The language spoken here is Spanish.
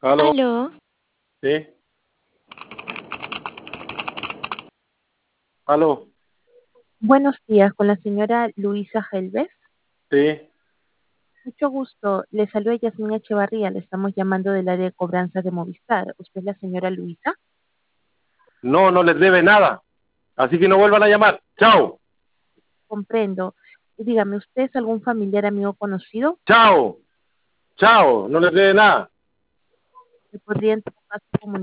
Aló, Aló, sí, aló, buenos días con la señora Luisa Helves. sí. Mucho gusto, le saluda Yasmina Echevarría, le estamos llamando del área de cobranza de Movistar. ¿Usted es la señora Luisa? No, no les debe nada. Así que no vuelvan a llamar. Chao, Comprendo. Y dígame, ¿usted es algún familiar, amigo conocido chao, chao, no les debe nada. que podría en todo caso comunicarse